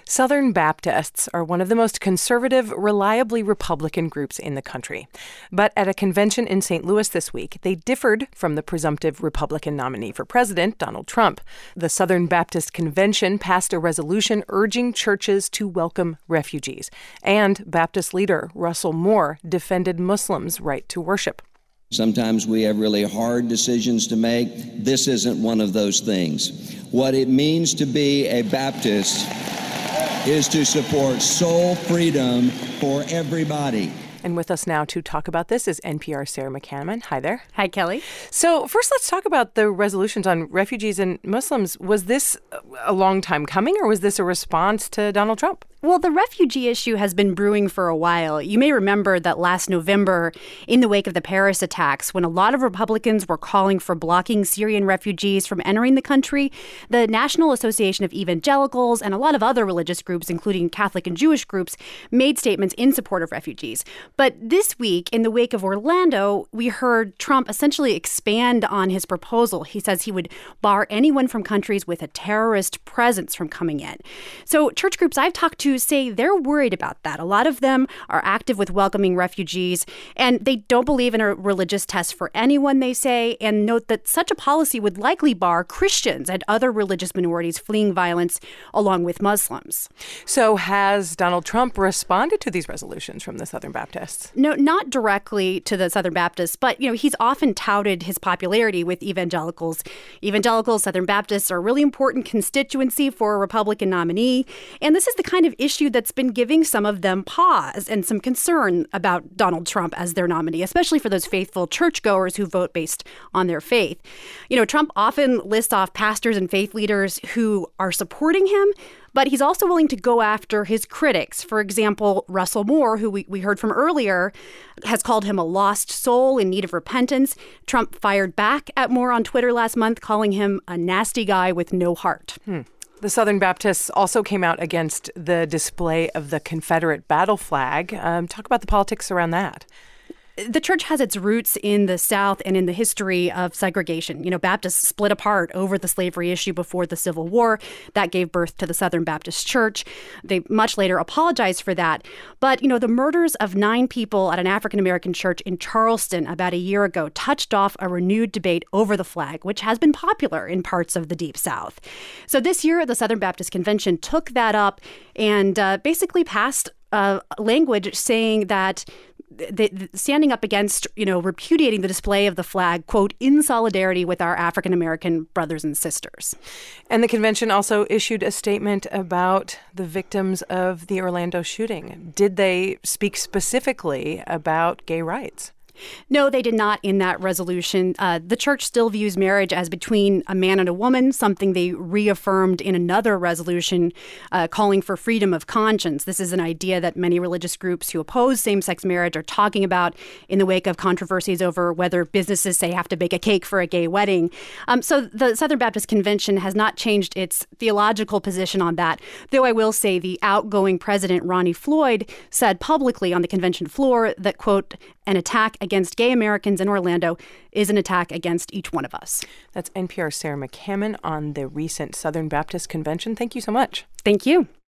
Southern Baptists are one of the most conservative, reliably Republican groups in the country. But at a convention in St. Louis this week, they differed from the presumptive Republican nominee for president, Donald Trump. The Southern Baptist Convention passed a resolution urging churches to welcome refugees. And Baptist leader Russell Moore defended Muslims' right to worship. Sometimes we have really hard decisions to make. This isn't one of those things. What it means to be a Baptist is to support soul freedom for everybody. And with us now to talk about this is NPR's Sarah McCammon. Hi there. Hi, Kelly. So first, let's talk about the resolutions on refugees and Muslims. Was this a long time coming, or was this a response to Donald Trump? Well, the refugee issue has been brewing for a while. You may remember that last November, in the wake of the Paris attacks, when a lot of Republicans were calling for blocking Syrian refugees from entering the country, the National Association of Evangelicals and a lot of other religious groups, including Catholic and Jewish groups, made statements in support of refugees. But this week, in the wake of Orlando, we heard Trump essentially expand on his proposal. He says he would bar anyone from countries with a terrorist presence from coming in. So church groups I've talked to say they're worried about that. A lot of them are active with welcoming refugees, and they don't believe in a religious test for anyone, they say, and note that such a policy would likely bar Christians and other religious minorities fleeing violence along with Muslims. So has Donald Trump responded to these resolutions from the Southern Baptists? No, not directly to the Southern Baptists, but, he's often touted his popularity with evangelicals. Evangelicals, Southern Baptists are a really important constituency for a Republican nominee, and this is the kind of issue that's been giving some of them pause and some concern about Donald Trump as their nominee, especially for those faithful churchgoers who vote based on their faith. Trump often lists off pastors and faith leaders who are supporting him, but he's also willing to go after his critics. For example, Russell Moore, who we heard from earlier, has called him a lost soul in need of repentance. Trump fired back at Moore on Twitter last month, calling him a nasty guy with no heart. The Southern Baptists also came out against the display of the Confederate battle flag. Talk about the politics around that. The church has its roots in the South and in the history of segregation. Baptists split apart over the slavery issue before the Civil War. That gave birth to the Southern Baptist Church. They much later apologized for that. But, the murders of 9 people at an African-American church in Charleston about a year ago touched off a renewed debate over the flag, which has been popular in parts of the Deep South. So this year, the Southern Baptist Convention took that up and basically passed language saying that standing up against, repudiating the display of the flag, quote, in solidarity with our African-American brothers and sisters. And the convention also issued a statement about the victims of the Orlando shooting. Did they speak specifically about gay rights? No, they did not in that resolution. The church still views marriage as between a man and a woman, something they reaffirmed in another resolution calling for freedom of conscience. This is an idea that many religious groups who oppose same-sex marriage are talking about in the wake of controversies over whether businesses, say, have to bake a cake for a gay wedding. So the Southern Baptist Convention has not changed its theological position on that, though I will say the outgoing president, Ronnie Floyd, said publicly on the convention floor that, quote, an attack against gay Americans in Orlando is an attack against each one of us. That's NPR's Sarah McCammon on the recent Southern Baptist Convention. Thank you so much. Thank you.